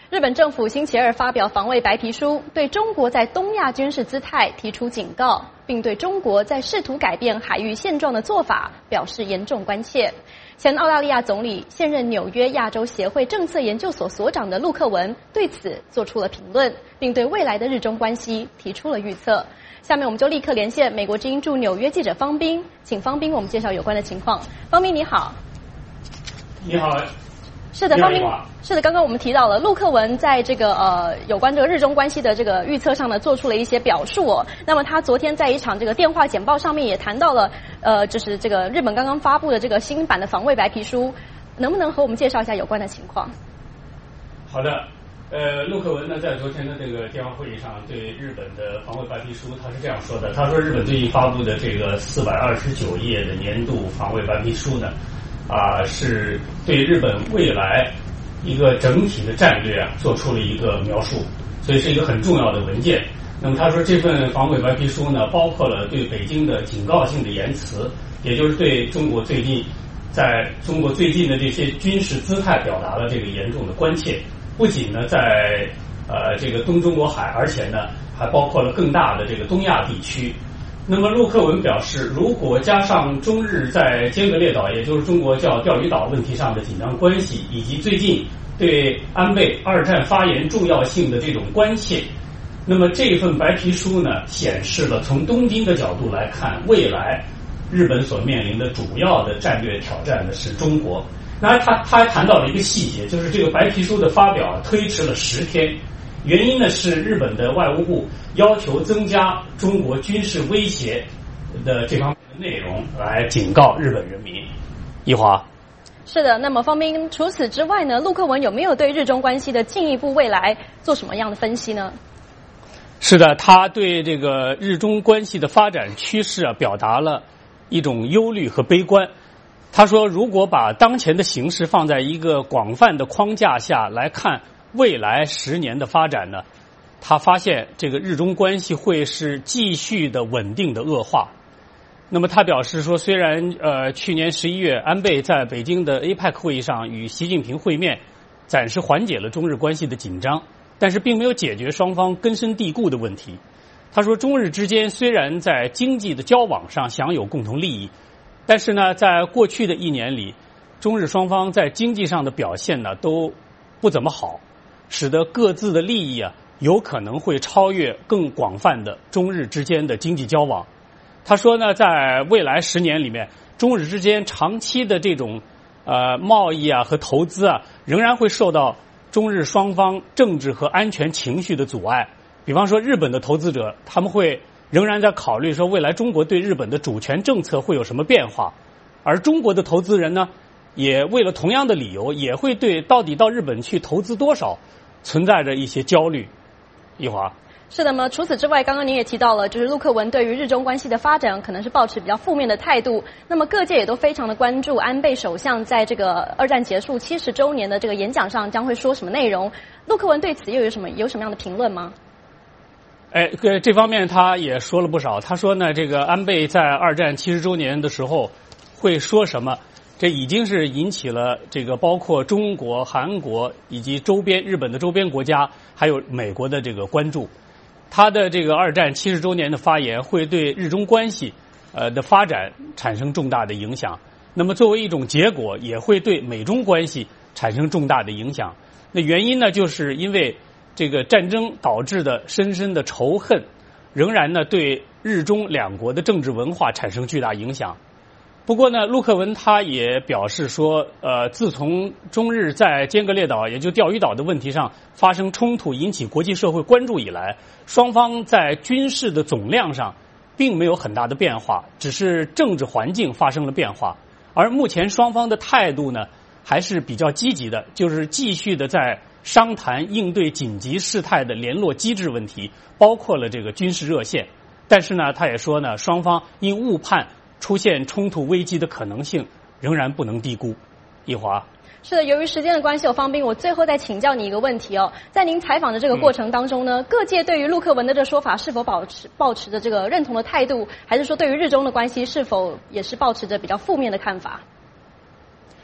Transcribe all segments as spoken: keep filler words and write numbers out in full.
日本政府星期二发表防卫白皮书，对中国在东亚军事姿态提出警告，并对中国在试图改变海域现状的做法表示严重关切。前澳大利亚总理、现任纽约亚洲协会政策研究所所长的陆克文对此做出了评论，并对未来的日中关系提出了预测。下面我们就立刻连线美国之音驻纽约记者方斌，请方斌我们介绍有关的情况。方斌你好。 你好。 是的，方斌，是的，刚刚我们提到了陆克文在这个呃有关这个日中关系的这个预测上呢，做出了一些表述哦。那么他昨天在一场这个电话简报上面也谈到了，呃，就是这个日本刚刚发布的这个新版的防卫白皮书，能不能和我们介绍一下有关的情况？ 好的，呃，陆克文呢在昨天的这个电话会议上对日本的防卫白皮书他是这样说的，他说日本最近发布的这个四百二十九页的年度防卫白皮书呢。啊，是对日本未来一个整体的战略啊做出了一个描述，所以是一个很重要的文件。那么他说这份防卫白皮书呢，包括了对北京的警告性的言辞，也就是对中国最近在中国最近的这些军事姿态表达了这个严重的关切。不仅呢在呃这个东中国海，而且呢还包括了更大的这个东亚地区。那么陆克文表示，如果加上中日在尖阁列岛，也就是中国叫钓鱼岛问题上的紧张关系，以及最近对安倍二战发言重要性的这种关切，那么这份白皮书呢，显示了从东京的角度来看，未来日本所面临的主要的战略挑战的是中国。那他他还谈到了一个细节，就是这个白皮书的发表推迟了十天。原因呢是日本的外务部要求增加中国军事威胁的这方面的内容，来警告日本人民。一华， 是的。那么方斌，除此之外呢，陆克文有没有对日中关系的进一步未来做什么样的分析呢？ 是的，他对这个日中关系的发展趋势啊，表达了一种忧虑和悲观。他说，如果把当前的形势放在一个广泛的框架下来看未来十年的发展呢，他发现这个日中关系会是继续的稳定的恶化。那么他表示说，虽然呃去年十一月安倍在北京的 A P E C 会议上与习近平会面，暂时缓解了中日关系的紧张，但是并没有解决双方根深蒂固的问题。他说，中日之间虽然在经济的交往上享有共同利益，但是呢，在过去的一年里，中日双方在经济上的表现呢都不怎么好，使得各自的利益啊有可能会超越更广泛的中日之间的经济交往。他说呢，在未来十年里面，中日之间长期的这种呃贸易啊和投资啊，仍然会受到中日双方政治和安全情绪的阻碍。比方说，日本的投资者他们会仍然在考虑说，未来中国对日本的主权政策会有什么变化，而中国的投资人呢，也为了同样的理由，也会对到底到日本去投资多少存在着一些焦虑。一华， 是的吗？除此之外，刚刚您也提到了，就是陆克文对于日中关系的发展可能是抱持比较负面的态度。那么各界也都非常的关注安倍首相在这个二战结束七十周年的这个演讲上将会说什么内容。陆克文对此又有什么有什么样的评论吗？ 哎，这方面他也说了不少。他说呢，这个安倍在二战七十周年的时候会说什么，这已经是引起了这个包括中国、韩国以及周边日本的周边国家，还有美国的这个关注。他的这个二战七十周年的发言会对日中关系呃的发展产生重大的影响。那么作为一种结果，也会对美中关系产生重大的影响。那原因呢，就是因为这个战争导致的深深的仇恨，仍然呢对日中两国的政治文化产生巨大影响。不过呢，陆克文他也表示说，呃，自从中日在尖阁列岛，也就钓鱼岛的问题上发生冲突，引起国际社会关注以来，双方在军事的总量上并没有很大的变化，只是政治环境发生了变化。而目前双方的态度呢，还是比较积极的，就是继续的在商谈应对紧急事态的联络机制问题，包括了这个军事热线。但是呢，他也说呢，双方因误判出现冲突危机的可能性仍然不能低估。一华， 是的，由于时间的关系，我方斌，我最后再请教你一个问题哦。在您采访的这个过程当中呢，嗯、各界对于陆克文的这说法是否保持保持着这个认同的态度，还是说对于日中的关系是否也是保持着比较负面的看法？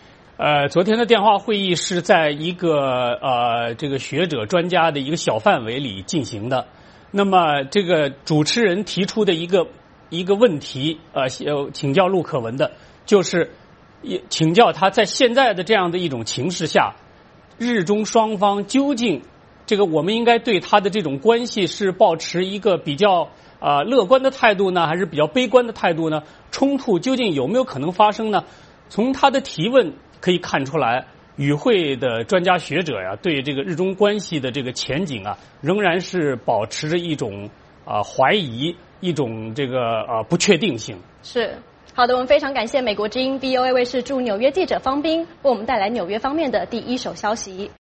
呃，昨天的电话会议是在一个呃这个学者专家的一个小范围里进行的。那么这个主持人提出的一个一个问题，呃，请教陆克文的，就是请教他在现在的这样的一种情势下，日中双方究竟这个我们应该对他的这种关系是抱持一个比较啊、呃、乐观的态度呢，还是比较悲观的态度呢？冲突究竟有没有可能发生呢？从他的提问可以看出来，与会的专家学者呀，对这个日中关系的这个前景啊，仍然是保持着一种啊、呃、怀疑，一种这个呃不确定性。 是。好的，我们非常感谢美国之音 V O A 卫视驻纽约记者方斌为我们带来纽约方面的第一手消息。